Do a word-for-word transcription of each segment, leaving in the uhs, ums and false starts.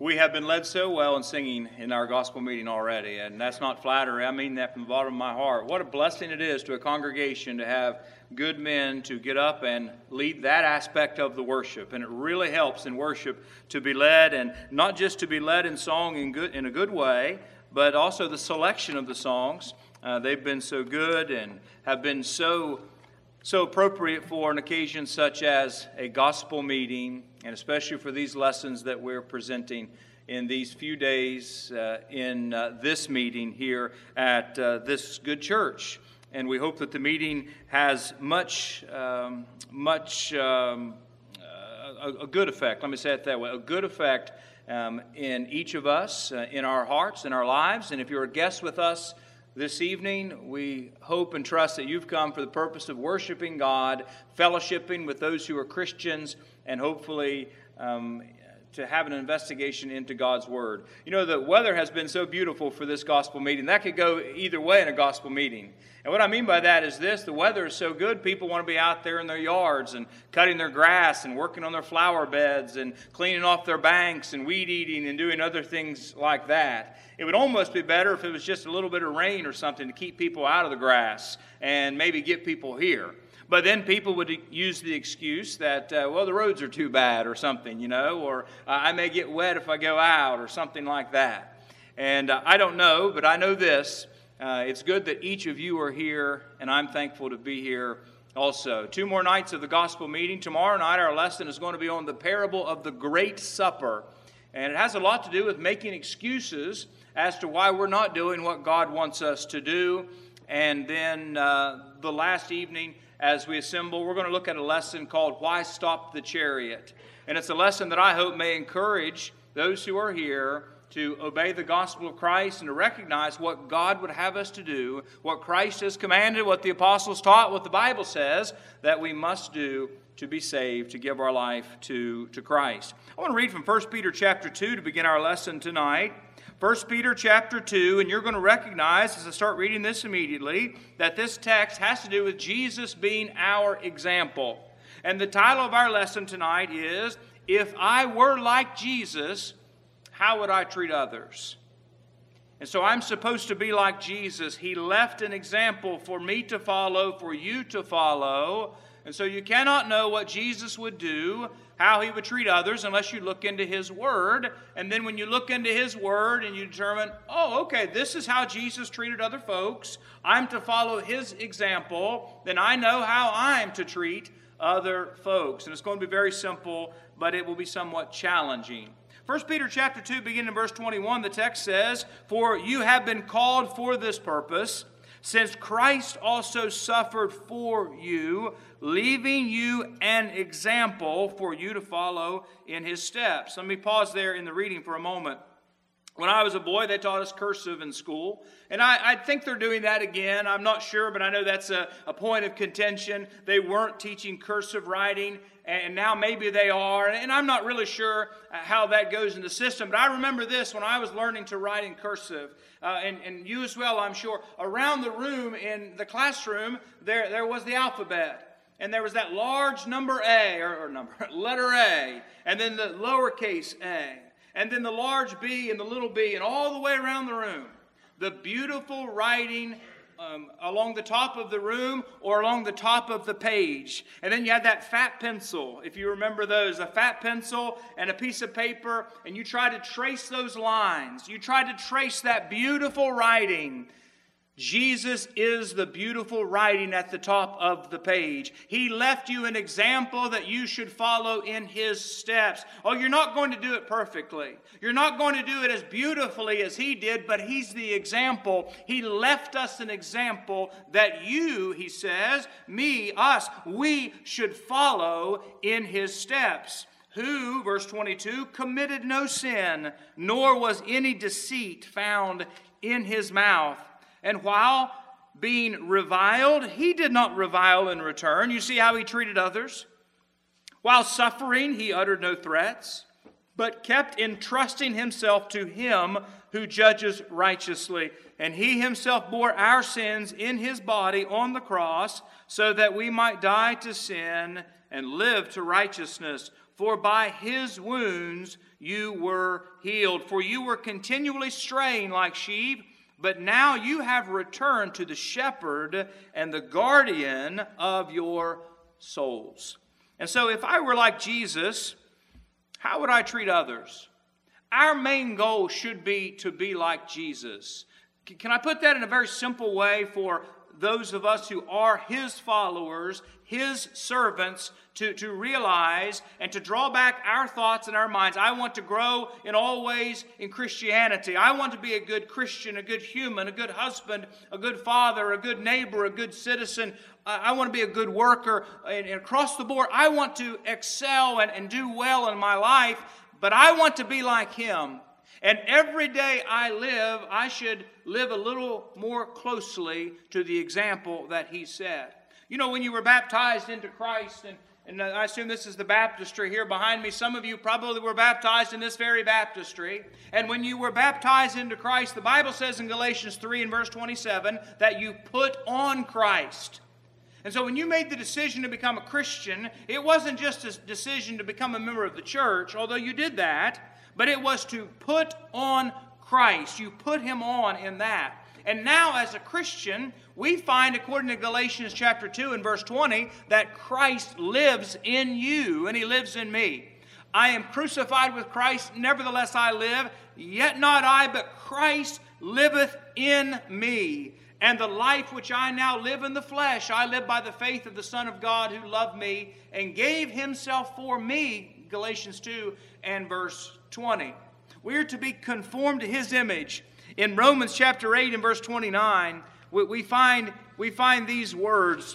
We have been led so well in singing in our gospel meeting already, and that's not flattery. I mean that from the bottom of my heart. What a blessing it is to a congregation to have good men to get up and lead that aspect of the worship. And it really helps in worship to be led, and not just to be led in song in good in a good way, but also the selection of the songs. Uh, they've been so good and have been so so appropriate for an occasion such as a gospel meeting, and especially for these lessons that we're presenting in these few days uh, in uh, this meeting here at uh, this good church. And we hope that the meeting has much, um, much um, uh, a, a good effect. Let me say it that way: a good effect um, in each of us, uh, in our hearts, in our lives. And if you're a guest with us this evening, we hope and trust that you've come for the purpose of worshiping God, fellowshipping with those who are Christians, and hopefully um, to have an investigation into God's Word. You know, the weather has been so beautiful for this gospel meeting. That could go either way in a gospel meeting. And what I mean by that is this: the weather is so good, people want to be out there in their yards and cutting their grass and working on their flower beds and cleaning off their banks and weed eating and doing other things like that. It would almost be better if it was just a little bit of rain or something to keep people out of the grass and maybe get people here. But then people would use the excuse that, uh, well, the roads are too bad or something, you know, or uh, I may get wet if I go out or something like that. And uh, I don't know, but I know this. Uh, it's good that each of you are here, and I'm thankful to be here also. Two more nights of the gospel meeting. Tomorrow night our lesson is going to be on the parable of the Great Supper. And it has a lot to do with making excuses as to why we're not doing what God wants us to do. And then uh, the last evening, as we assemble, we're going to look at a lesson called Why Stop the Chariot? And it's a lesson that I hope may encourage those who are here to obey the gospel of Christ and to recognize what God would have us to do, what Christ has commanded, what the apostles taught, what the Bible says that we must do to be saved, to give our life to, to Christ. I want to read from First Peter chapter two to begin our lesson tonight. First Peter chapter two, and you're going to recognize as I start reading this immediately that this text has to do with Jesus being our example. And the title of our lesson tonight is, If I Were Like Jesus, How Would I Treat Others? And so I'm supposed to be like Jesus. He left an example for me to follow, for you to follow. And so you cannot know what Jesus would do, how he would treat others, unless you look into his word. And then when you look into his word and you determine, oh, okay, this is how Jesus treated other folks, I'm to follow his example, then I know how I'm to treat other folks. And it's going to be very simple, but it will be somewhat challenging. First Peter chapter two, beginning in verse twenty-one, the text says, For you have been called for this purpose, since Christ also suffered for you, leaving you an example for you to follow in his steps. Let me pause there in the reading for a moment. When I was a boy, they taught us cursive in school. And I, I think they're doing that again. I'm not sure, but I know that's a, a point of contention. They weren't teaching cursive writing, and now maybe they are. And I'm not really sure how that goes in the system. But I remember this when I was learning to write in cursive. Uh, and, and you as well, I'm sure. Around the room in the classroom, there, there was the alphabet. And there was that large number A, or, or number, letter A, and then the lowercase a. And then the large B and the little b, and all the way around the room. The beautiful writing um, along the top of the room or along the top of the page. And then you had that fat pencil, if you remember those, a fat pencil and a piece of paper, and you tried to trace those lines. You tried to trace that beautiful writing. Jesus is the beautiful writing at the top of the page. He left you an example that you should follow in his steps. Oh, you're not going to do it perfectly. You're not going to do it as beautifully as he did, but he's the example. He left us an example that you, he says, me, us, we should follow in his steps. Who, verse twenty-two, committed no sin, nor was any deceit found in his mouth. And while being reviled, he did not revile in return. You see how he treated others? While suffering, he uttered no threats, but kept entrusting himself to him who judges righteously. And he himself bore our sins in his body on the cross, so that we might die to sin and live to righteousness. For by his wounds you were healed. For you were continually straying like sheep, but now you have returned to the shepherd and the guardian of your souls. And so if I were like Jesus, how would I treat others? Our main goal should be to be like Jesus. Can I put that in a very simple way for those of us who are his followers, his servants, to, to realize and to draw back our thoughts and our minds? I want to grow in all ways in Christianity. I want to be a good Christian, a good human, a good husband, a good father, a good neighbor, a good citizen. I want to be a good worker. And, and across the board, I want to excel and, and do well in my life, but I want to be like him. And every day I live, I should live a little more closely to the example that he set. You know, when you were baptized into Christ, and, and I assume this is the baptistry here behind me, some of you probably were baptized in this very baptistry. And when you were baptized into Christ, the Bible says in Galatians three and verse twenty-seven that you put on Christ. And so when you made the decision to become a Christian, it wasn't just a decision to become a member of the church, although you did that, but it was to put on Christ. You put him on in that. And now as a Christian, we find, according to Galatians chapter two and verse twenty, that Christ lives in you and he lives in me. I am crucified with Christ, nevertheless I live, yet not I, but Christ liveth in me. And the life which I now live in the flesh, I live by the faith of the Son of God who loved me and gave himself for me, Galatians two and verse twenty. We are to be conformed to his image. In Romans chapter eight and verse twenty-nine, we find, we find these words.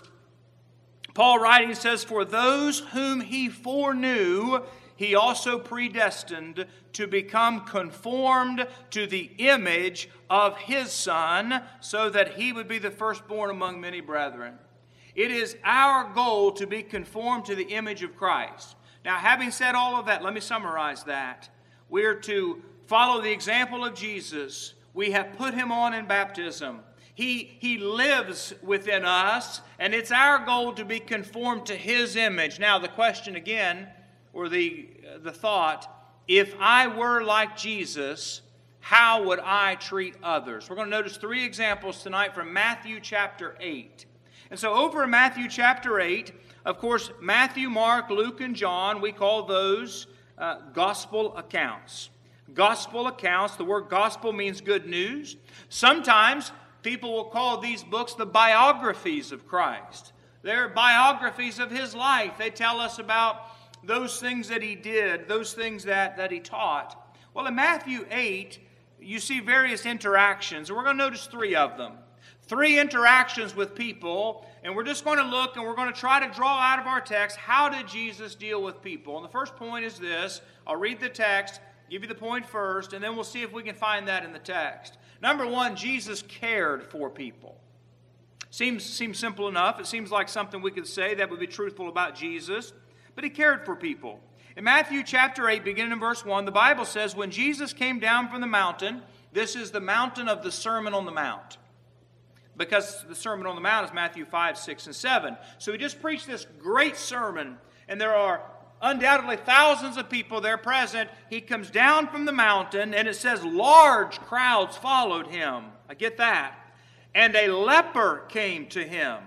Paul writing says, for those whom he foreknew, he also predestined to become conformed to the image of his Son, so that he would be the firstborn among many brethren. It is our goal to be conformed to the image of Christ. Now, having said all of that, let me summarize that. We are to follow the example of Jesus. We have put him on in baptism. He, he lives within us, and it's our goal to be conformed to his image. Now, the question again, or the, the thought, if I were like Jesus, how would I treat others? We're going to notice three examples tonight from Matthew chapter eight. And so over in Matthew chapter eight, of course, Matthew, Mark, Luke, and John, we call those uh, gospel accounts. Gospel accounts, the word gospel means good news. Sometimes people will call these books the biographies of Christ. They're biographies of his life. They tell us about those things that he did, those things that, that he taught. Well, in Matthew eight, you see various interactions, and we're going to notice three of them. Three interactions with people, and we're just going to look and we're going to try to draw out of our text, how did Jesus deal with people? And the first point is this. I'll read the text, give you the point first, and then we'll see if we can find that in the text. Number one, Jesus cared for people. Seems, seems simple enough. It seems like something we could say that would be truthful about Jesus. But he cared for people. In Matthew chapter eight, beginning in verse one, the Bible says, when Jesus came down from the mountain, this is the mountain of the Sermon on the Mount. Because the Sermon on the Mount is Matthew five, six, and seven. So he just preached this great sermon, and there are undoubtedly thousands of people there present. He comes down from the mountain, and it says large crowds followed him. I get that. And a leper came to him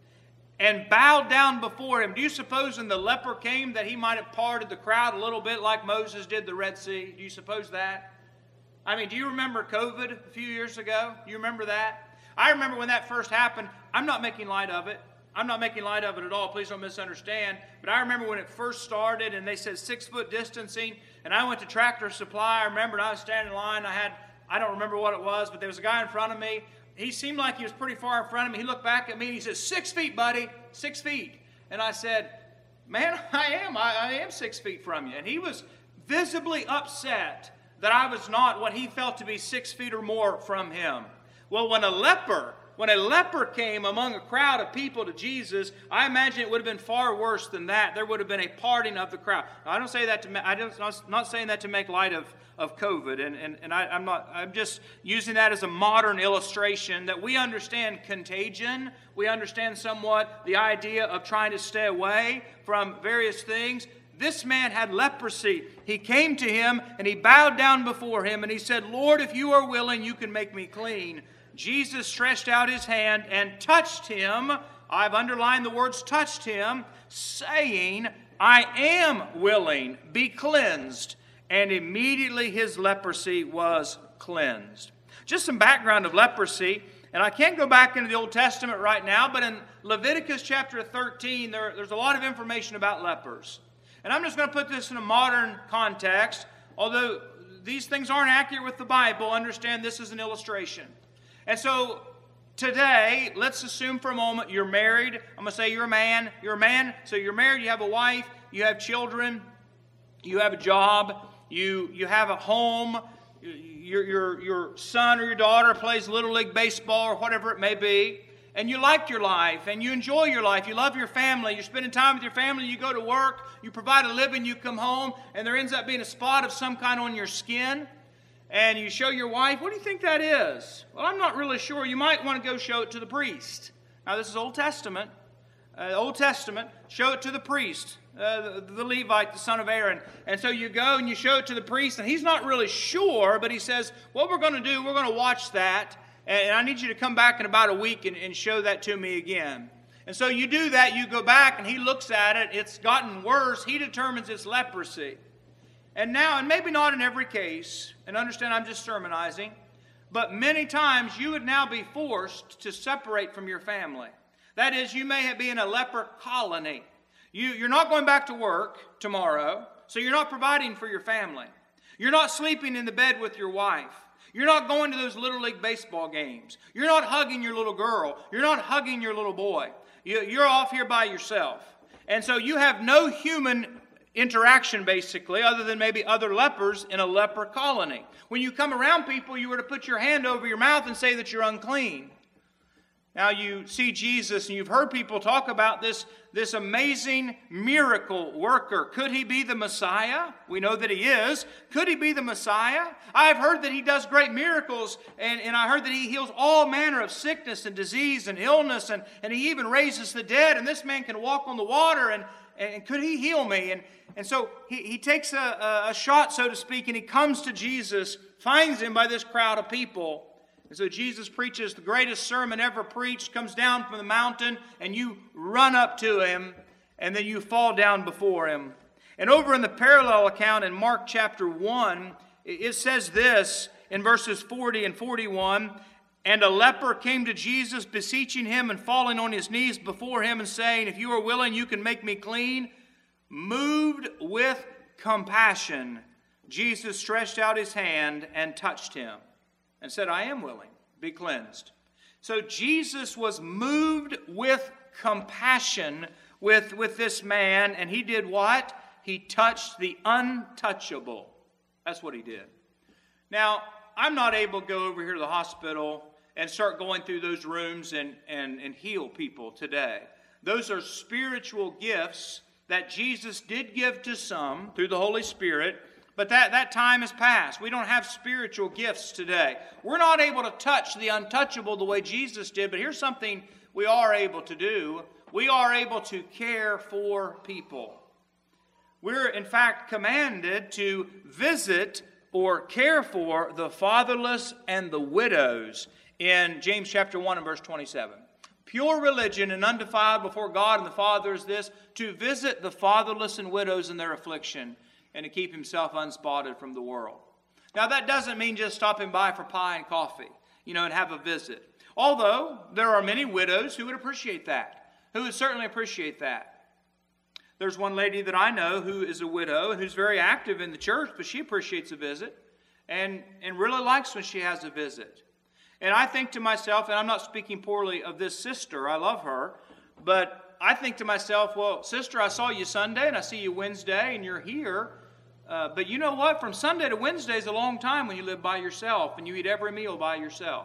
and bowed down before him. Do you suppose when the leper came that he might have parted the crowd a little bit like Moses did the Red Sea? Do you suppose that? I mean, do you remember COVID a few years ago? Do you remember that? I remember when that first happened. I'm not making light of it. I'm not making light of it at all. Please don't misunderstand. But I remember when it first started and they said six-foot distancing, and I went to Tractor Supply. I remember I was standing in line. I had, I don't remember what it was, but there was a guy in front of me. He seemed like he was pretty far in front of me. He looked back at me and he said, six feet, buddy, six feet. And I said, man, I am. I, I am six feet from you. And he was visibly upset that I was not what he felt to be six feet or more from him. Well, when a leper when a leper came among a crowd of people to Jesus, I imagine it would have been far worse than that. There would have been a parting of the crowd. Now, I don't say that to. I don't. I'm not saying that to make light of of COVID, and and and I, I'm not. I'm just using that as a modern illustration that we understand contagion. We understand somewhat the idea of trying to stay away from various things. This man had leprosy. He came to him and he bowed down before him and he said, "Lord, if you are willing, you can make me clean." Jesus stretched out his hand and touched him. I've underlined the words touched him, saying, "I am willing, be cleansed." And immediately his leprosy was cleansed. Just some background of leprosy. And I can't go back into the Old Testament right now, but in Leviticus chapter thirteen, there, there's a lot of information about lepers. And I'm just going to put this in a modern context. Although these things aren't accurate with the Bible, understand this is an illustration. And so today, let's assume for a moment you're married. I'm going to say you're a man. You're a man, so you're married, you have a wife, you have children, you have a job, you, you have a home, your, your, your son or your daughter plays Little League Baseball or whatever it may be. And you like your life, and you enjoy your life. You love your family. You're spending time with your family. You go to work. You provide a living. You come home, and there ends up being a spot of some kind on your skin. And you show your wife, "What do you think that is?" "Well, I'm not really sure." You might want to go show it to the priest. Now, this is Old Testament. Uh, Old Testament. Show it to the priest, uh, the, the Levite, the son of Aaron. And so you go and you show it to the priest, and he's not really sure, but he says, "What we're going to do, we're going to watch that. And I need you to come back in about a week and, and show that to me again." And so you do that, you go back, and he looks at it. It's gotten worse. He determines it's leprosy. And now, and maybe not in every case, and understand I'm just sermonizing, but many times you would now be forced to separate from your family. That is, you may be in a leper colony. You, you're not going back to work tomorrow, so you're not providing for your family. You're not sleeping in the bed with your wife. You're not going to those Little League baseball games. You're not hugging your little girl. You're not hugging your little boy. You, you're off here by yourself. And so you have no human interaction, basically, other than maybe other lepers in a leper colony. When you come around people, you were to put your hand over your mouth and say that you're unclean. Now you see Jesus, and you've heard people talk about this, this amazing miracle worker. Could he be the Messiah? We know that he is. Could he be the Messiah? I've heard that he does great miracles, and, and I heard that he heals all manner of sickness and disease and illness, and, and he even raises the dead, and this man can walk on the water, and, and could he heal me? And, and so he, he takes a, a, a shot, so to speak, and he comes to Jesus, finds him by this crowd of people. And so Jesus preaches the greatest sermon ever preached, comes down from the mountain, and you run up to him, and then you fall down before him. And over in the parallel account in Mark chapter one, it says this in verses forty and forty-one, "And a leper came to Jesus, beseeching him and falling on his knees before him and saying, 'If you are willing, you can make me clean.' Moved with compassion, Jesus stretched out his hand and touched him and said, 'I am willing, be cleansed.'" So Jesus was moved with compassion with, with this man, and he did what? He touched the untouchable. That's what he did. Now, I'm not able to go over here to the hospital and start going through those rooms and, and, and heal people today. Those are spiritual gifts that Jesus did give to some through the Holy Spirit, but that, that time has passed. We don't have spiritual gifts today. We're not able to touch the untouchable the way Jesus did, but here's something we are able to do. We are able to care for people. We're, in fact, commanded to visit or care for the fatherless and the widows in James chapter one and verse twenty-seven. Pure religion and undefiled before God and the Father is this, to visit the fatherless and widows in their affliction, and to keep himself unspotted from the world. Now, that doesn't mean just stopping by for pie and coffee, you know, and have a visit. Although, there are many widows who would appreciate that, who would certainly appreciate that. There's one lady that I know who is a widow and who's very active in the church, but she appreciates a visit and, and really likes when she has a visit. And I think to myself, and I'm not speaking poorly of this sister, I love her, but I think to myself, well, sister, I saw you Sunday and I see you Wednesday and you're here. Uh, but you know what? From Sunday to Wednesday is a long time when you live by yourself and you eat every meal by yourself.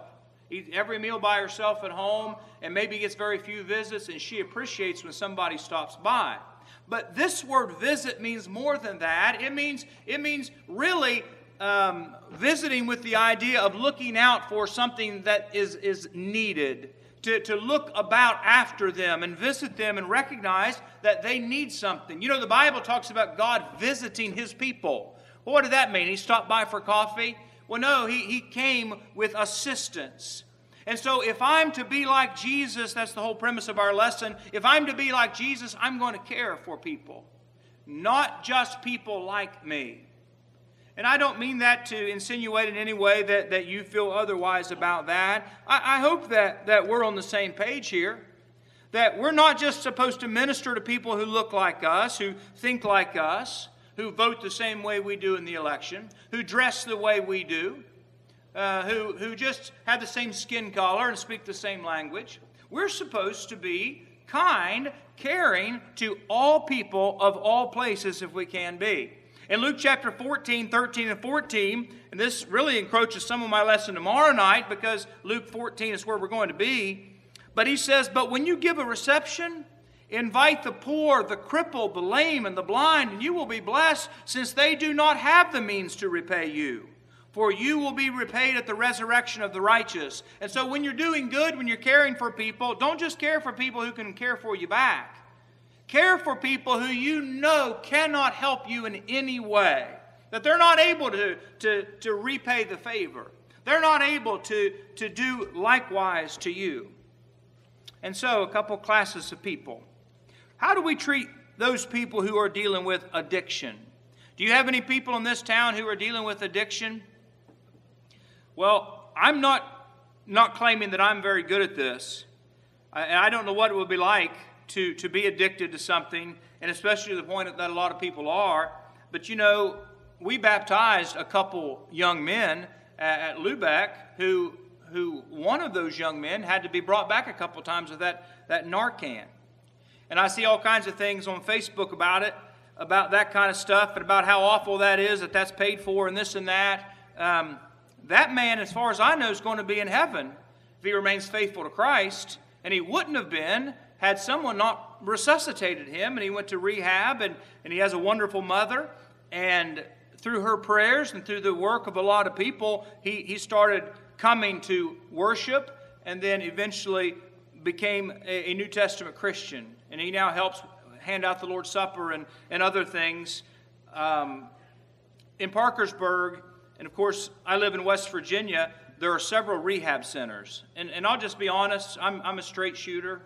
eats every meal by herself at home and maybe gets very few visits, and she appreciates when somebody stops by. But this word visit means more than that. It means, it means really um, visiting with the idea of looking out for something that is, is needed. To, to look about after them and visit them and recognize that they need something. You know, the Bible talks about God visiting His people. Well, what did that mean? He stopped by for coffee? Well, no, he, he came with assistance. And so if I'm to be like Jesus, that's the whole premise of our lesson. If I'm to be like Jesus, I'm going to care for people. Not just people like me. And I don't mean that to insinuate in any way that, that you feel otherwise about that. I, I hope that, that we're on the same page here. That we're not just supposed to minister to people who look like us, who think like us, who vote the same way we do in the election, who dress the way we do, uh, who, who just have the same skin color and speak the same language. We're supposed to be kind, caring to all people of all places if we can be. In Luke chapter fourteen, thirteen, and fourteen, and this really encroaches some of my lesson tomorrow night because Luke fourteen is where we're going to be. But he says, but when you give a reception, invite the poor, the crippled, the lame, and the blind, and you will be blessed, since they do not have the means to repay you. For you will be repaid at the resurrection of the righteous. And so when you're doing good, when you're caring for people, don't just care for people who can care for you back. Care for people who you know cannot help you in any way. That they're not able to, to, to repay the favor. They're not able to, to do likewise to you. And so, a couple classes of people. How do we treat those people who are dealing with addiction? Do you have any people in this town who are dealing with addiction? Well, I'm not, not claiming that I'm very good at this. And I don't know what it would be like To, to be addicted to something, and especially to the point that a lot of people are. But you know, we baptized a couple young men at, at Lubeck who, who one of those young men had to be brought back a couple times with that, that Narcan. And I see all kinds of things on Facebook about it, about that kind of stuff, and about how awful that is, that that's paid for, and this and that. Um, that man, as far as I know, is going to be in heaven if he remains faithful to Christ, and he wouldn't have been had someone not resuscitated him, and he went to rehab, and, and he has a wonderful mother, and through her prayers and through the work of a lot of people, he, he started coming to worship, and then eventually became a, a New Testament Christian, and he now helps hand out the Lord's Supper and, and other things. Um, in Parkersburg, and of course, I live in West Virginia, there are several rehab centers, and, and I'll just be honest, I'm, I'm a straight shooter.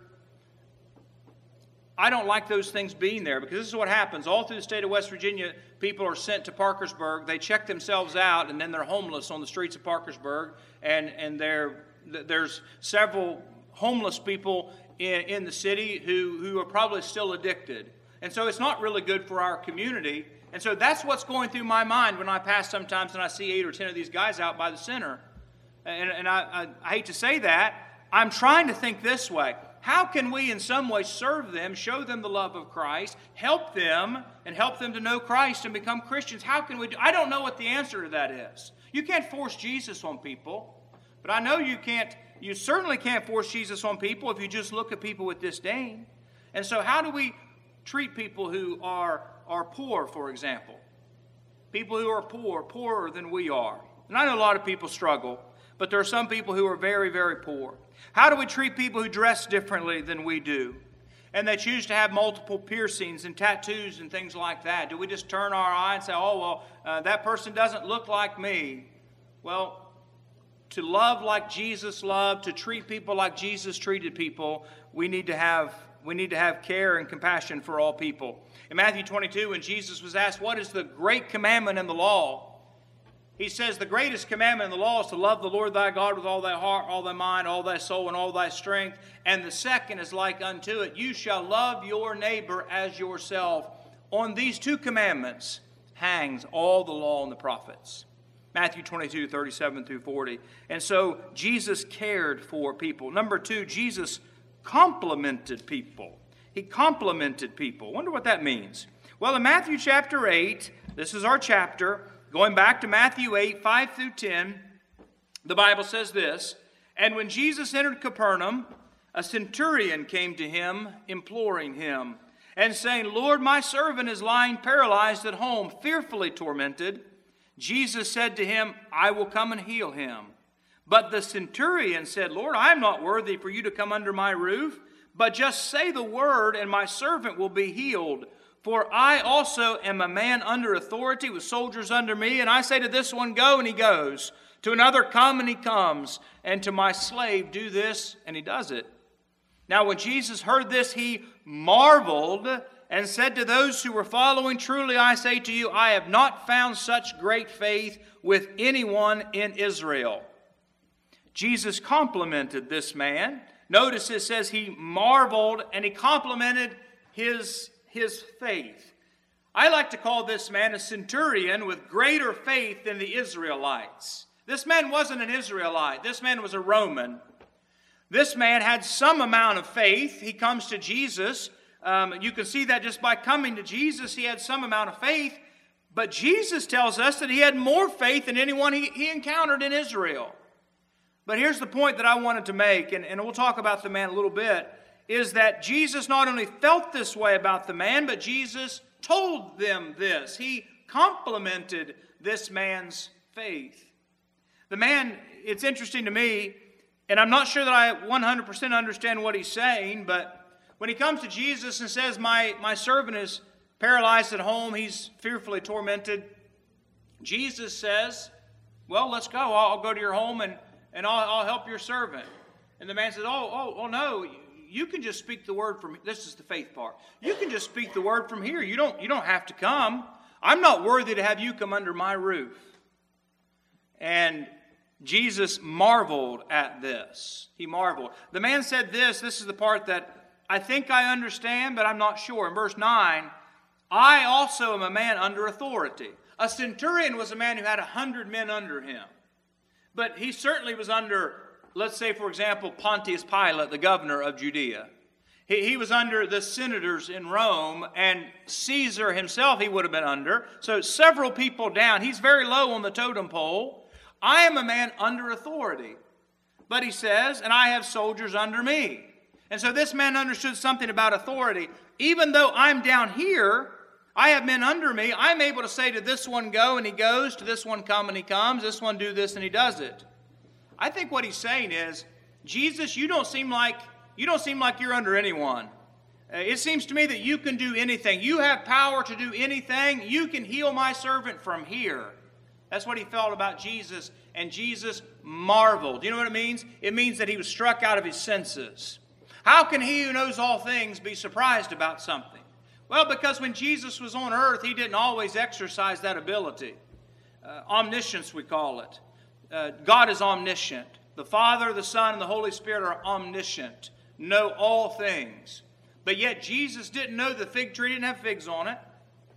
I don't like those things being there, because this is what happens. All through the state of West Virginia, people are sent to Parkersburg. They check themselves out, and then they're homeless on the streets of Parkersburg. And, and they're, there's several homeless people in, in the city who, who are probably still addicted. And so it's not really good for our community. And so that's what's going through my mind when I pass sometimes and I see eight or ten of these guys out by the center. And, and I, I, I hate to say that. I'm trying to think this way. How can we in some way serve them, show them the love of Christ, help them, and help them to know Christ and become Christians? How can we do? I don't know what the answer to that is. You can't force Jesus on people, but I know you can't, you certainly can't force Jesus on people if you just look at people with disdain. And so how do we treat people who are, are poor, for example? People who are poor, poorer than we are. And I know a lot of people struggle, but there are some people who are very, very poor. How do we treat people who dress differently than we do? And they choose to have multiple piercings and tattoos and things like that. Do we just turn our eye and say, oh, well, uh, that person doesn't look like me? Well, to love like Jesus loved, to treat people like Jesus treated people, we need to have, we need to have care and compassion for all people. In Matthew twenty-two, when Jesus was asked, what is the great commandment in the law? He says, the greatest commandment in the law is to love the Lord thy God with all thy heart, all thy mind, all thy soul, and all thy strength. And the second is like unto it, you shall love your neighbor as yourself. On these two commandments hangs all the law and the prophets. Matthew twenty-two, thirty-seven through forty. And so Jesus cared for people. Number two, Jesus complimented people. He complimented people. Wonder what that means. Well, in Matthew chapter eight, this is our chapter. Going back to Matthew eight, five through ten, the Bible says this, And when Jesus entered Capernaum, a centurion came to him, imploring him, and saying, Lord, my servant is lying paralyzed at home, fearfully tormented. Jesus said to him, I will come and heal him. But the centurion said, Lord, I am not worthy for you to come under my roof, but just say the word, and my servant will be healed. For I also am a man under authority, with soldiers under me, and I say to this one, go, and he goes. To another, come, and he comes. And to my slave, do this, and he does it. Now when Jesus heard this, he marveled and said to those who were following, truly I say to you, I have not found such great faith with anyone in Israel. Jesus complimented this man. Notice it says he marveled and he complimented his, his faith. I like to call this man a centurion with greater faith than the Israelites. This man wasn't an Israelite. This man was a Roman. This man had some amount of faith. He comes to Jesus. Um, you can see that just by coming to Jesus, he had some amount of faith. But Jesus tells us that he had more faith than anyone he, he encountered in Israel. But here's the point that I wanted to make, and, and we'll talk about the man a little bit, is that Jesus not only felt this way about the man, but Jesus told them this. He complimented this man's faith. The man, it's interesting to me, and I'm not sure that I one hundred percent understand what he's saying, but when he comes to Jesus and says, my, my servant is paralyzed at home, he's fearfully tormented, Jesus says, well, let's go. I'll, I'll go to your home and, and I'll, I'll help your servant. And the man says, oh, oh, oh no, you can just speak the word from, this is the faith part. You can just speak the word from here. You don't, you don't have to come. I'm not worthy to have you come under my roof. And Jesus marveled at this. He marveled. The man said this, this is the part that I think I understand, but I'm not sure. In verse nine, I also am a man under authority. A centurion was a man who had a hundred men under him. But he certainly was under, let's say, for example, Pontius Pilate, the governor of Judea. He, he was under the senators in Rome, and Caesar himself he would have been under. So several people down. He's very low on the totem pole. I am a man under authority. But he says, and I have soldiers under me. And so this man understood something about authority. Even though I'm down here, I have men under me. I'm able to say to this one, go, and he goes. To this one, come, and he comes. This one, do this, and he does it. I think what he's saying is, Jesus, you don't seem like, you don't seem like you're under anyone. Uh, it seems to me that you can do anything. You have power to do anything. You can heal my servant from here. That's what he felt about Jesus, and Jesus marveled. Do you know what it means? It means that he was struck out of his senses. How can he who knows all things be surprised about something? Well, because when Jesus was on earth, he didn't always exercise that ability. Uh, omniscience, we call it. Uh, God is omniscient. The Father, the Son, and the Holy Spirit are omniscient, know all things. But yet Jesus didn't know the fig tree didn't have figs on it.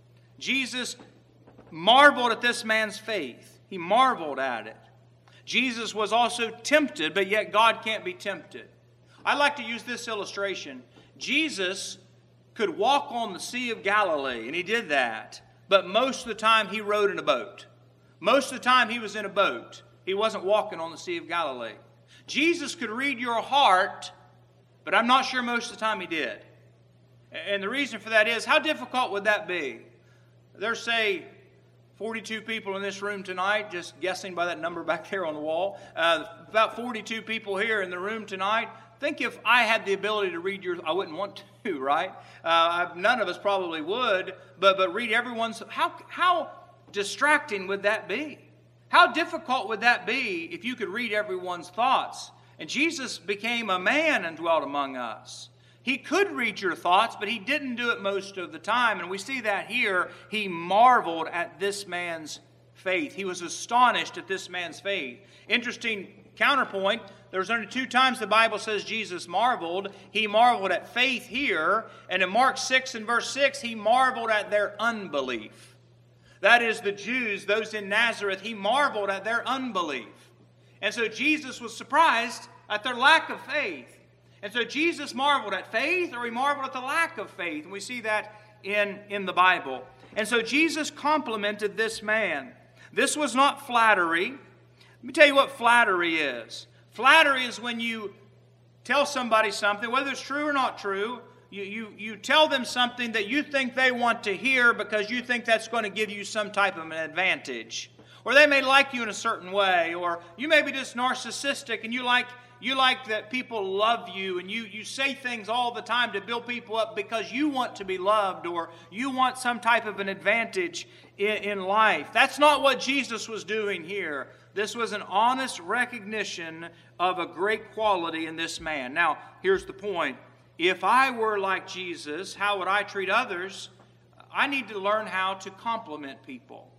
Jesus marveled at this man's faith. He marveled at it. Jesus was also tempted, but yet God can't be tempted. I like to use this illustration. Jesus could walk on the Sea of Galilee, and he did that. But most of the time he rode in a boat. Most of the time he was in a boat. He wasn't walking on the Sea of Galilee. Jesus could read your heart, but I'm not sure most of the time he did. And the reason for that is, how difficult would that be? There's, say, forty-two people in this room tonight, just guessing by that number back there on the wall. Uh, about forty-two people here in the room tonight. Think if I had the ability to read yours, I wouldn't want to, right? Uh, none of us probably would, but but read everyone's. How how distracting would that be? How difficult would that be if you could read everyone's thoughts? And Jesus became a man and dwelt among us. He could read your thoughts, but he didn't do it most of the time. And we see that here. He marveled at this man's faith. He was astonished at this man's faith. Interesting counterpoint. There's only two times the Bible says Jesus marveled. He marveled at faith here. And in Mark six and verse six, he marveled at their unbelief. That is the Jews, those in Nazareth, he marveled at their unbelief. And so Jesus was surprised at their lack of faith. And so Jesus marveled at faith, or he marveled at the lack of faith. And we see that in, in the Bible. And so Jesus complimented this man. This was not flattery. Let me tell you what flattery is. Flattery is when you tell somebody something, whether it's true or not true, you, you, you tell them something that you think they want to hear because you think that's going to give you some type of an advantage. Or they may like you in a certain way, or you may be just narcissistic and you like you like that people love you, and you, you say things all the time to build people up because you want to be loved, or you want some type of an advantage in, in life. That's not what Jesus was doing here. This was an honest recognition of a great quality in this man. Now, here's the point. If I were like Jesus, how would I treat others? I need to learn how to compliment people.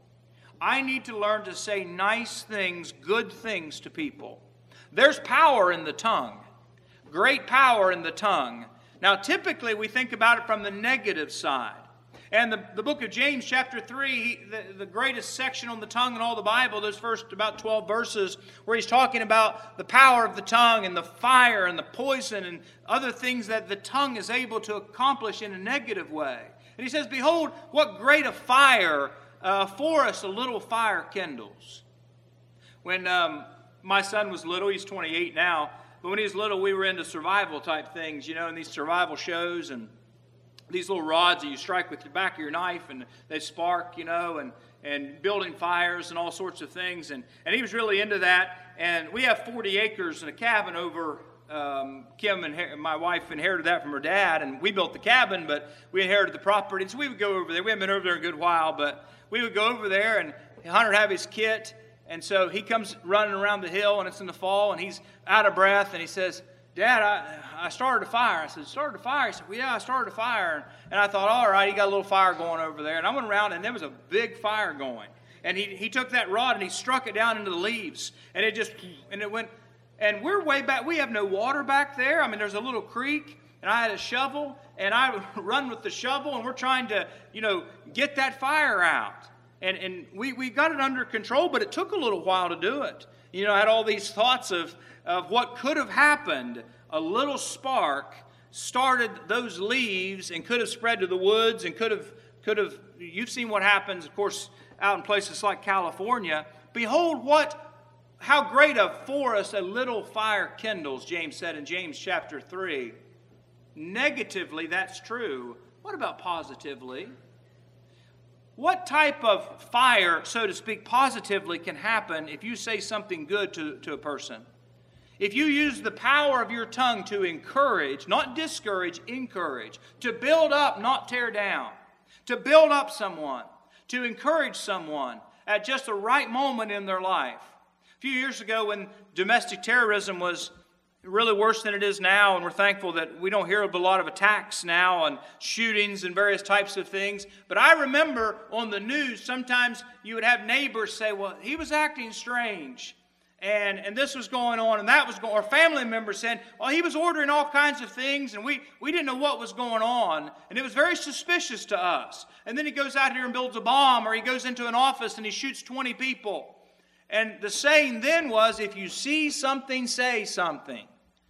I need to learn to say nice things, good things to people. There's power in the tongue, great power in the tongue. Now, typically, we think about it from the negative side. And the, the book of James, chapter three, the, the greatest section on the tongue in all the Bible, those first about twelve verses, where he's talking about the power of the tongue and the fire and the poison and other things that the tongue is able to accomplish in a negative way. And he says, behold, what great a fire uh, for us a little fire kindles. When um, my son was little, he's twenty-eight now, but when he was little, we were into survival type things, you know, in these survival shows, and these little rods that you strike with the back of your knife, and they spark, you know, and, and building fires and all sorts of things. And, and he was really into that. And we have forty acres and a cabin over. Um, Kim and my wife inherited that from her dad, and we built the cabin, but we inherited the property. And so we would go over there. We haven't been over there in a good while, but we would go over there, and Hunter would have his kit. And so he comes running around the hill, and it's in the fall, and he's out of breath, and he says, Dad, I, I started a fire. I said, started a fire? He said, well, yeah, I started a fire. And I thought, all right, he got a little fire going over there. And I went around, and there was a big fire going. And he, he took that rod, and he struck it down into the leaves. And it just, and it went, and we're way back. We have no water back there. I mean, there's a little creek, and I had a shovel, and I would run with the shovel, and we're trying to, you know, get that fire out. And, and we, we got it under control, but it took a little while to do it. You know, I had all these thoughts of, of what could have happened. A little spark started those leaves and could have spread to the woods and could have, could have, you've seen what happens, of course, out in places like California. Behold, what, how great a forest a little fire kindles, James said in James chapter three. Negatively, that's true. What about positively? What type of fire, so to speak, positively can happen if you say something good to, to a person? If you use the power of your tongue to encourage, not discourage, encourage, to build up, not tear down, to build up someone, to encourage someone at just the right moment in their life. A few years ago when domestic terrorism was really worse than it is now, and we're thankful that we don't hear of a lot of attacks now and shootings and various types of things. But I remember on the news, sometimes you would have neighbors say, well, he was acting strange. And, and this was going on, and that was going on. Or family members saying, well, he was ordering all kinds of things, and we, we didn't know what was going on. And it was very suspicious to us. And then he goes out here and builds a bomb, or he goes into an office and he shoots twenty people. And the saying then was, if you see something, say something.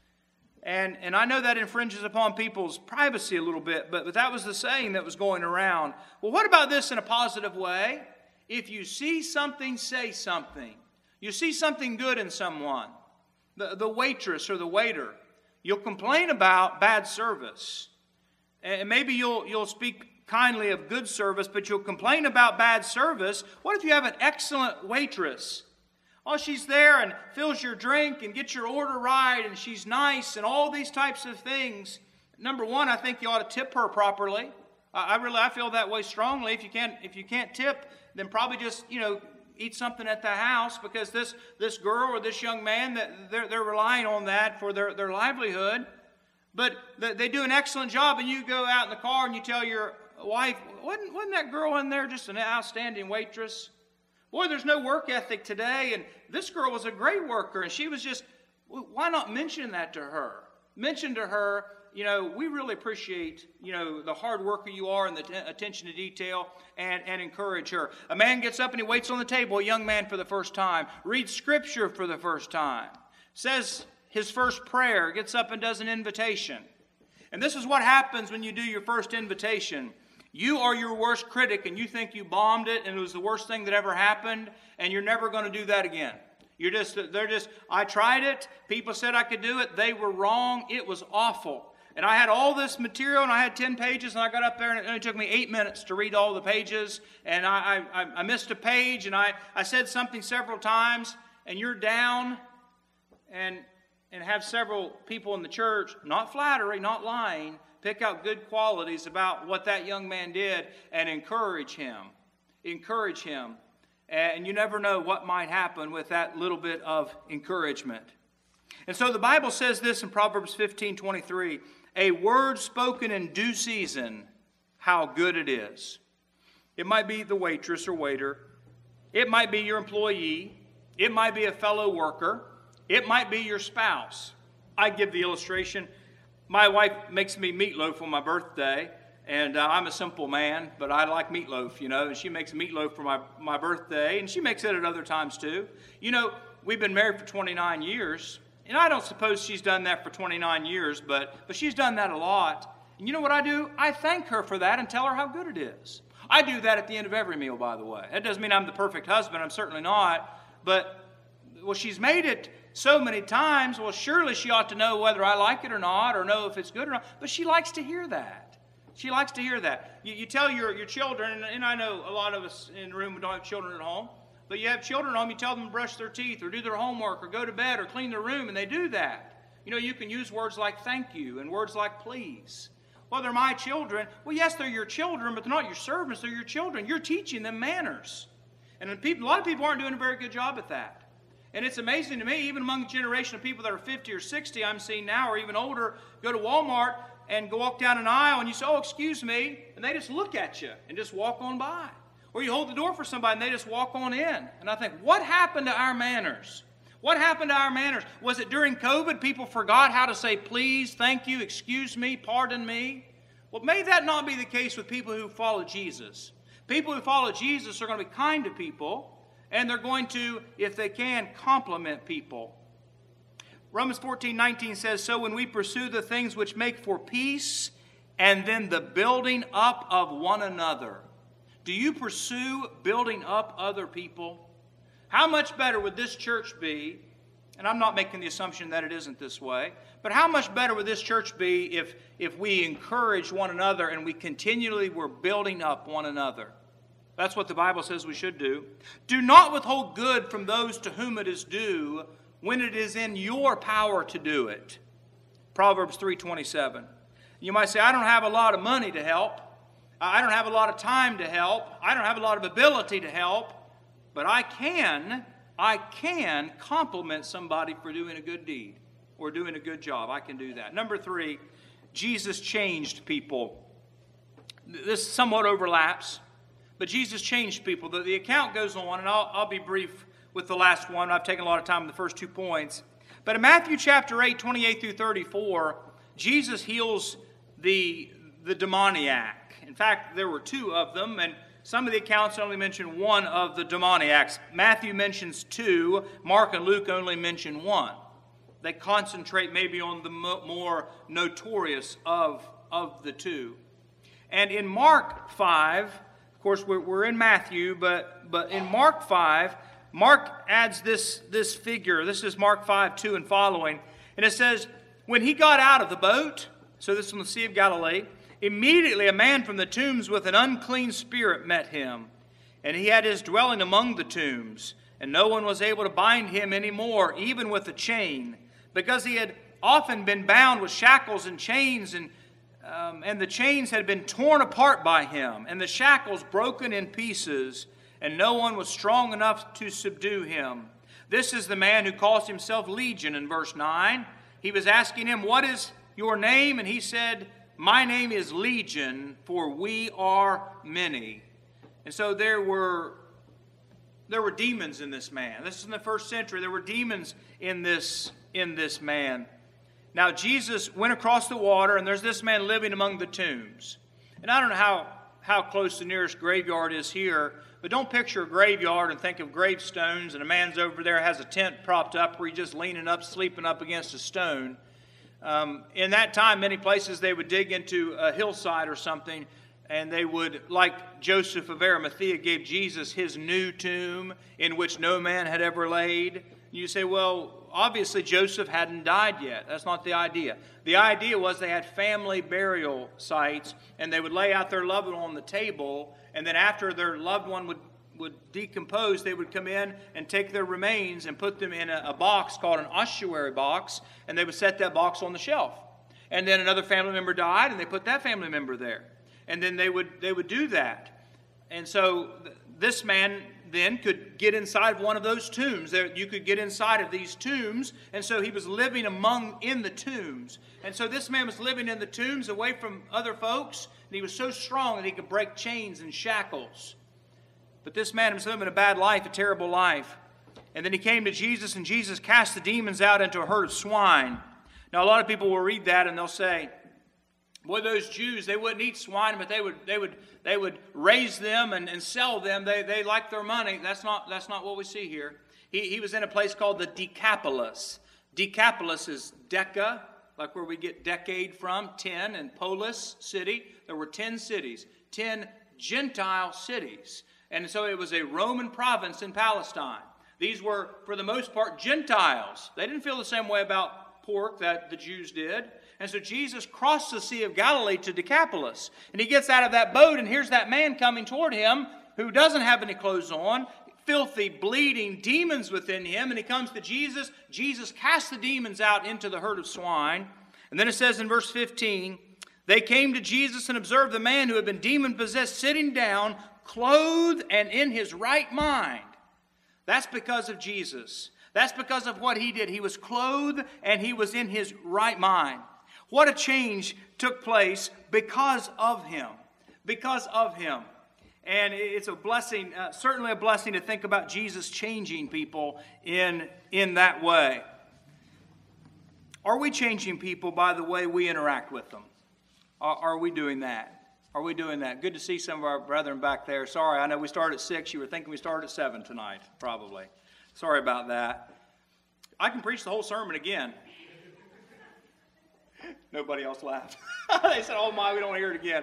And, and I know that infringes upon people's privacy a little bit, but, but that was the saying that was going around. Well, what about this in a positive way? If you see something, say something. You see something good in someone, the, the waitress or the waiter, you'll complain about bad service. And maybe you'll, you'll speak kindly of good service, but you'll complain about bad service. What if you have an excellent waitress? Oh, she's there and fills your drink and gets your order right, and she's nice and all these types of things. Number one, I think you ought to tip her properly. I, I really I feel that way strongly. If you can't if you can't tip, then probably just, you know, eat something at the house, because this this girl or this young man, that they're they're relying on that for their, their livelihood. But they do an excellent job, and you go out in the car and you tell your wife, wasn't, wasn't that girl in there just an outstanding waitress? Boy, there's no work ethic today, and this girl was a great worker, and she was just, why not mention that to her? Mention to her, you know, we really appreciate, you know, the hard worker you are and the t- attention to detail, and, and encourage her. A man gets up and he waits on the table, a young man for the first time, reads Scripture for the first time, says his first prayer, gets up and does an invitation. And this is what happens when you do your first invitation. You are your worst critic, and you think you bombed it and it was the worst thing that ever happened, and you're never going to do that again. You're just, they're just, I tried it. People said I could do it. They were wrong. It was awful. And I had all this material, and I had ten pages, and I got up there, and it only took me eight minutes to read all the pages. And I, I, I missed a page, and I, I said something several times, and you're down, and, and have several people in the church, not flattery, not lying, pick out good qualities about what that young man did and encourage him. Encourage him. And you never know what might happen with that little bit of encouragement. And so the Bible says this in Proverbs fifteen twenty-three, a word spoken in due season, how good it is. It might be the waitress or waiter. It might be your employee. It might be a fellow worker. It might be your spouse. I give the illustration. My wife makes me meatloaf on my birthday, and uh, I'm a simple man, but I like meatloaf, you know, and she makes meatloaf for my, my birthday, and she makes it at other times too. You know, we've been married for twenty-nine years. And I don't suppose she's done that for twenty-nine years, but, but she's done that a lot. And you know what I do? I thank her for that and tell her how good it is. I do that at the end of every meal, by the way. That doesn't mean I'm the perfect husband. I'm certainly not. But, well, she's made it so many times. Well, surely she ought to know whether I like it or not, or know if it's good or not. But she likes to hear that. She likes to hear that. You, you tell your, your children, and, and I know a lot of us in the room don't have children at home, but you have children at home, you tell them to brush their teeth or do their homework or go to bed or clean their room, and they do that. You know, you can use words like thank you and words like please. Well, they're my children. Well, yes, they're your children, but they're not your servants. They're your children. You're teaching them manners. And people, a lot of people aren't doing a very good job at that. And it's amazing to me, even among the generation of people that are fifty or sixty, I'm seeing now, or even older, go to Walmart and go walk down an aisle, and you say, oh, excuse me, and they just look at you and just walk on by. Or you hold the door for somebody and they just walk on in. And I think, what happened to our manners? What happened to our manners? Was it during COVID people forgot how to say please, thank you, excuse me, pardon me? Well, may that not be the case with people who follow Jesus. People who follow Jesus are going to be kind to people, and they're going to, if they can, compliment people. Romans fourteen nineteen says, so when we pursue the things which make for peace, and then the building up of one another. Do you pursue building up other people? How much better would this church be, and I'm not making the assumption that it isn't this way, but how much better would this church be if, if we encourage one another and we continually were building up one another? That's what the Bible says we should do. Do not withhold good from those to whom it is due when it is in your power to do it. Proverbs three twenty-seven. You might say, I don't have a lot of money to help. I don't have a lot of time to help. I don't have a lot of ability to help. But I can, I can compliment somebody for doing a good deed or doing a good job. I can do that. Number three, Jesus changed people. This somewhat overlaps, but Jesus changed people. The, the account goes on, and I'll, I'll be brief with the last one. I've taken a lot of time in the first two points. But in Matthew chapter eight, twenty-eight through thirty-four, Jesus heals the, the demoniac. In fact, there were two of them, and some of the accounts only mention one of the demoniacs. Matthew mentions two. Mark and Luke only mention one. They concentrate maybe on the more notorious of, of the two. And in Mark five, of course, we're, we're in Matthew, but, but in Mark five, Mark adds this, this figure. This is Mark five, two and following. And it says, when he got out of the boat, so this is on the Sea of Galilee, immediately a man from the tombs with an unclean spirit met him. And he had his dwelling among the tombs. And no one was able to bind him any more, even with a chain, because he had often been bound with shackles and chains, and, um, and the chains had been torn apart by him, and the shackles broken in pieces, and no one was strong enough to subdue him. This is the man who calls himself Legion in verse nine. He was asking him, what is your name? And he said, my name is Legion, for we are many. And so there were, there were demons in this man. This is in the first century. There were demons in this, in this man. Now Jesus went across the water, and there's this man living among the tombs. And I don't know how, how close the nearest graveyard is here, but don't picture a graveyard and think of gravestones, and a man's over there has a tent propped up where he's just leaning up, sleeping up against a stone. Um, in that time, many places they would dig into a hillside or something, and they would, like Joseph of Arimathea gave Jesus his new tomb in which no man had ever laid. You say, well, obviously Joseph hadn't died yet. That's not the idea. The idea was they had family burial sites, and they would lay out their loved one on the table, and then after their loved one would, would decompose, they would come in and take their remains and put them in a, a box called an ossuary box, and they would set that box on the shelf. And then another family member died, and they put that family member there. And then they would they would do that. And so th- this man then could get inside one of those tombs. There, you could get inside of these tombs, and so he was living among in the tombs. And so this man was living in the tombs away from other folks, and he was so strong that he could break chains and shackles. But this man was living a bad life, a terrible life. And then he came to Jesus, and Jesus cast the demons out into a herd of swine. Now, a lot of people will read that, and they'll say, boy, those Jews, they wouldn't eat swine, but they would they would they would raise them and, and sell them. They they like their money. That's not that's not what we see here. He he was in a place called the Decapolis. Decapolis is Deca, like where we get decade from, ten, and polis, city. There were ten cities, ten Gentile cities. And so it was a Roman province in Palestine. These were, for the most part, Gentiles. They didn't feel the same way about pork that the Jews did. And so Jesus crossed the Sea of Galilee to Decapolis. And he gets out of that boat, and here's that man coming toward him who doesn't have any clothes on, filthy, bleeding, demons within him. And he comes to Jesus. Jesus casts the demons out into the herd of swine. And then it says in verse fifteen, they came to Jesus and observed the man who had been demon-possessed sitting down, clothed and in his right mind. That's because of Jesus. That's because of what he did. He was clothed and he was in his right mind. What a change took place because of him. Because of him. And it's a blessing, uh, certainly a blessing to think about Jesus changing people in, in that way. Are we changing people by the way we interact with them? Are, are we doing that? Are we doing that? Good to see some of our brethren back there. Sorry, I know we started at six. You were thinking we started at seven tonight, probably. Sorry about that. I can preach the whole sermon again. Nobody else laughed. They said, oh my, we don't want to hear it again.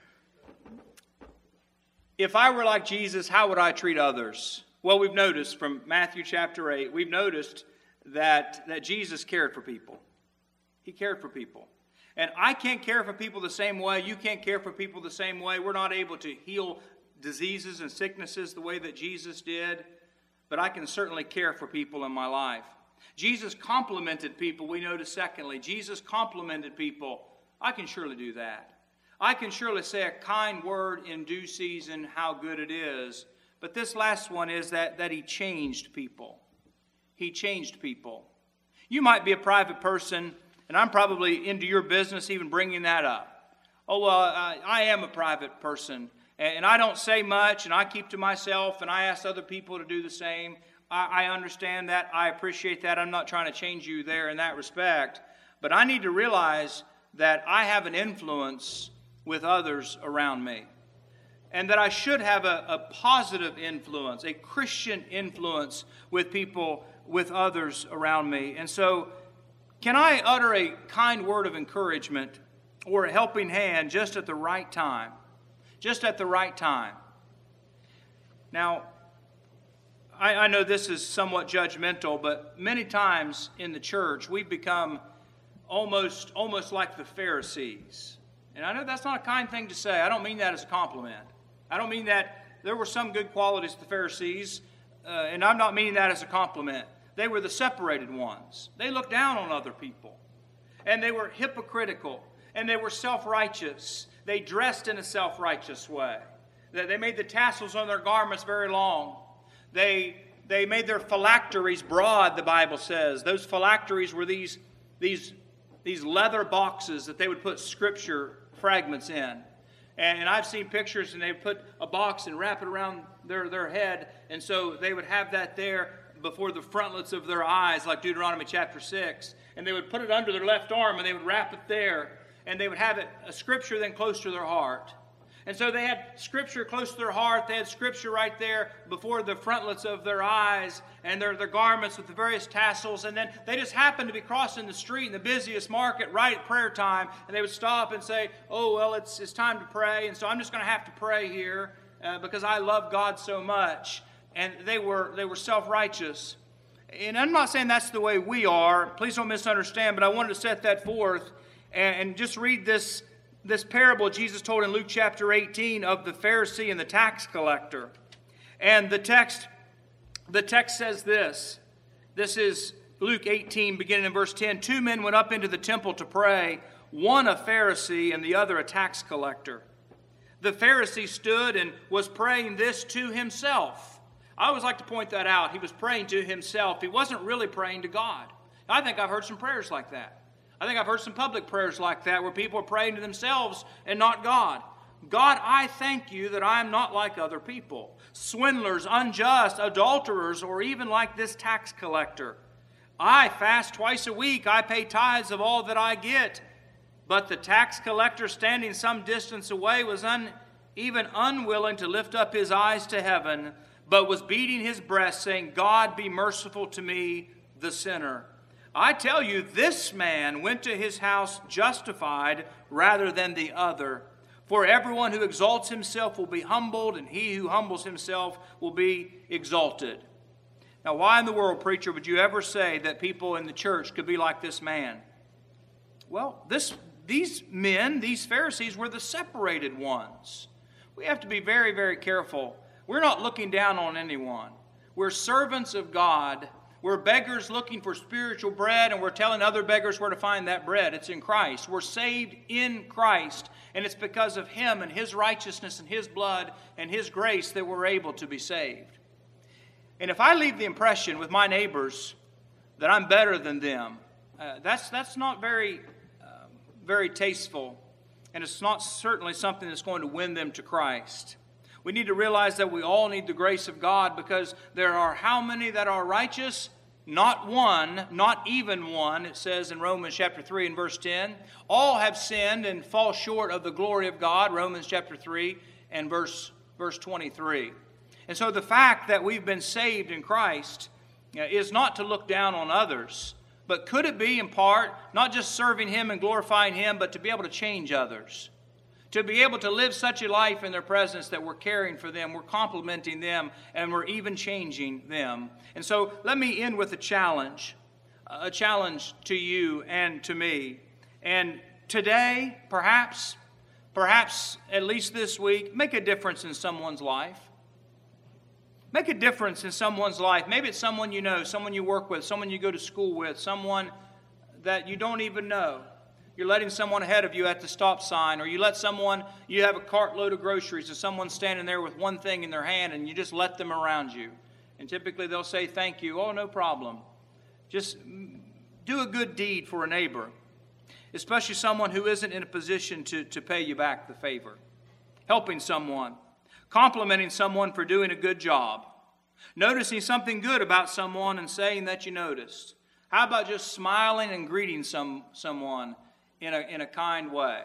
If I were like Jesus, how would I treat others? Well, we've noticed from Matthew chapter eight, we've noticed that, that Jesus cared for people. He cared for people. And I can't care for people the same way. You can't care for people the same way. We're not able to heal diseases and sicknesses the way that Jesus did. But I can certainly care for people in my life. Jesus complimented people, we notice secondly. Jesus complimented people. I can surely do that. I can surely say a kind word in due season, how good it is. But this last one is that, that he changed people. He changed people. You might be a private person, and I'm probably into your business even bringing that up. Oh, well, I, I am a private person, and I don't say much, and I keep to myself, and I ask other people to do the same. I understand that. I appreciate that. I'm not trying to change you there in that respect. But I need to realize that I have an influence with others around me. And that I should have a, a positive influence, a Christian influence with people, with others around me. And so, can I utter a kind word of encouragement or a helping hand just at the right time? Just at the right time. Now, I know this is somewhat judgmental, but many times in the church, we've become almost, almost like the Pharisees. And I know that's not a kind thing to say. I don't mean that as a compliment. I don't mean that there were some good qualities to the Pharisees, uh, and I'm not meaning that as a compliment. They were the separated ones. They looked down on other people. And they were hypocritical. And they were self-righteous. They dressed in a self-righteous way. They made the tassels on their garments very long. They, they made their phylacteries broad, the Bible says. Those phylacteries were these, these, these leather boxes that they would put scripture fragments in. And, and I've seen pictures, and they would put a box and wrap it around their, their head. And so they would have that there before the frontlets of their eyes, like Deuteronomy chapter six. And they would put it under their left arm, and they would wrap it there. And they would have it, a scripture then close to their heart. And so they had scripture close to their heart. They had scripture right there before the frontlets of their eyes and their, their garments with the various tassels. And then they just happened to be crossing the street in the busiest market right at prayer time. And they would stop and say, oh, well, it's, it's time to pray. And so I'm just going to have to pray here uh, because I love God so much. And they were, they were self-righteous. And I'm not saying that's the way we are. Please don't misunderstand, but I wanted to set that forth and, and just read this, this parable Jesus told in Luke chapter eighteen of the Pharisee and the tax collector. And the text, the text says this. This is Luke eighteen, beginning in verse ten. Two men went up into the temple to pray, one a Pharisee and the other a tax collector. The Pharisee stood and was praying this to himself. I always like to point that out. He was praying to himself. He wasn't really praying to God. I think I've heard some prayers like that. I think I've heard some public prayers like that where people are praying to themselves and not God. God, I thank you that I am not like other people, swindlers, unjust, adulterers, or even like this tax collector. I fast twice a week. I pay tithes of all that I get. But the tax collector, standing some distance away, was un, even unwilling to lift up his eyes to heaven, but was beating his breast, saying, God, be merciful to me, the sinner. I tell you, this man went to his house justified rather than the other. For everyone who exalts himself will be humbled, and he who humbles himself will be exalted. Now, why in the world, preacher, would you ever say that people in the church could be like this man? Well, this, these men, these Pharisees, were the separated ones. We have to be very, very careful. We're not looking down on anyone. We're servants of God. We're beggars looking for spiritual bread, and we're telling other beggars where to find that bread. It's in Christ. We're saved in Christ, and it's because of Him and His righteousness and His blood and His grace that we're able to be saved. And if I leave the impression with my neighbors that I'm better than them, uh, that's, that's not very, uh, very tasteful, and it's not certainly something that's going to win them to Christ. We need to realize that we all need the grace of God, because there are how many that are righteous? Not one, not even one, it says in Romans chapter three and verse ten. All have sinned and fall short of the glory of God, Romans chapter three and verse, verse twenty-three. And so the fact that we've been saved in Christ is not to look down on others, but could it be in part not just serving Him and glorifying Him, but to be able to change others? To be able to live such a life in their presence that we're caring for them, we're complimenting them, and we're even changing them. And so let me end with a challenge, a challenge to you and to me. And today, perhaps, perhaps at least this week, make a difference in someone's life. Make a difference in someone's life. Maybe it's someone you know, someone you work with, someone you go to school with, someone that you don't even know. You're letting someone ahead of you at the stop sign, or you let someone, you have a cartload of groceries and someone's standing there with one thing in their hand and you just let them around you. And typically they'll say, thank you. Oh, no problem. Just do a good deed for a neighbor, especially someone who isn't in a position to, to pay you back the favor. Helping someone, complimenting someone for doing a good job, noticing something good about someone and saying that you noticed. How about just smiling and greeting some someone in a in a kind way?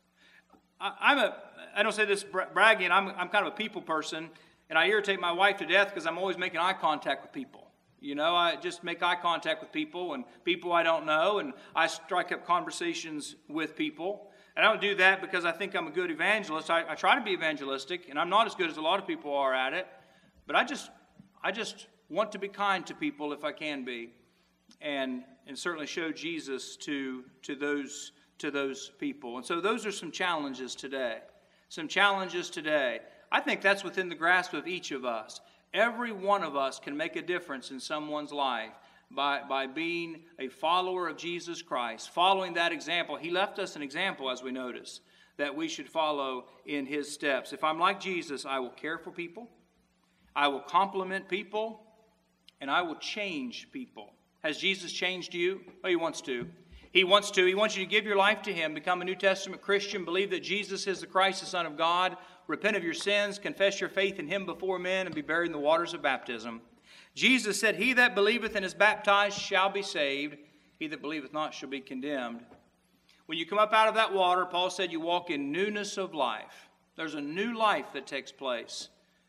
I, I'm a I don't say this bragging. I'm I'm kind of a people person, and I irritate my wife to death because I'm always making eye contact with people. You know, I just make eye contact with people and people I don't know, and I strike up conversations with people. And I don't do that because I think I'm a good evangelist. I, I try to be evangelistic, and I'm not as good as a lot of people are at it. But I just I just want to be kind to people if I can be. And and certainly show Jesus to to those to those people. And so those are some challenges today. Some challenges today. I think that's within the grasp of each of us. Every one of us can make a difference in someone's life by, by being a follower of Jesus Christ, following that example. He left us an example, as we notice, that we should follow in His steps. If I'm like Jesus, I will care for people, I will compliment people, and I will change people. Has Jesus changed you? Oh, He wants to. He wants to. He wants you to give your life to Him, become a New Testament Christian, believe that Jesus is the Christ, the Son of God, repent of your sins, confess your faith in Him before men, and be buried in the waters of baptism. Jesus said, He that believeth and is baptized shall be saved. He that believeth not shall be condemned. When you come up out of that water, Paul said you walk in newness of life. There's a new life that takes place.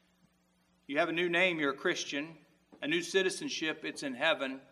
You have a new name, you're a Christian. A new citizenship, it's in heaven.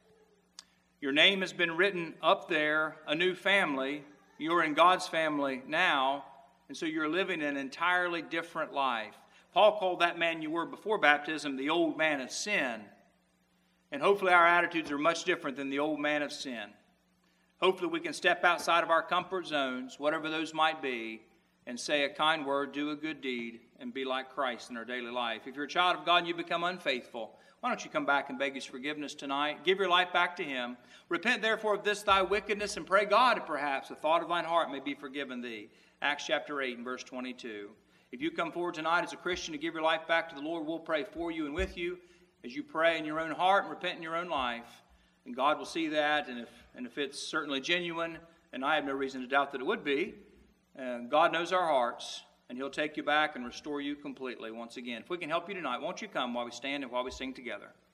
Your name has been written up there, a new family. You're in God's family now, and so you're living an entirely different life. Paul called that man you were before baptism the old man of sin. And hopefully our attitudes are much different than the old man of sin. Hopefully we can step outside of our comfort zones, whatever those might be, and say a kind word, do a good deed, and be like Christ in our daily life. If you're a child of God and you become unfaithful, why don't you come back and beg His forgiveness tonight? Give your life back to Him. Repent therefore of this thy wickedness, and pray God that perhaps the thought of thine heart may be forgiven thee. Acts chapter eight and verse twenty-two. If you come forward tonight as a Christian to give your life back to the Lord, we'll pray for you and with you as you pray in your own heart and repent in your own life. And God will see that, and if, and if it's certainly genuine, and I have no reason to doubt that it would be, uh, God knows our hearts, and He'll take you back and restore you completely once again. If we can help you tonight, won't you come while we stand and while we sing together?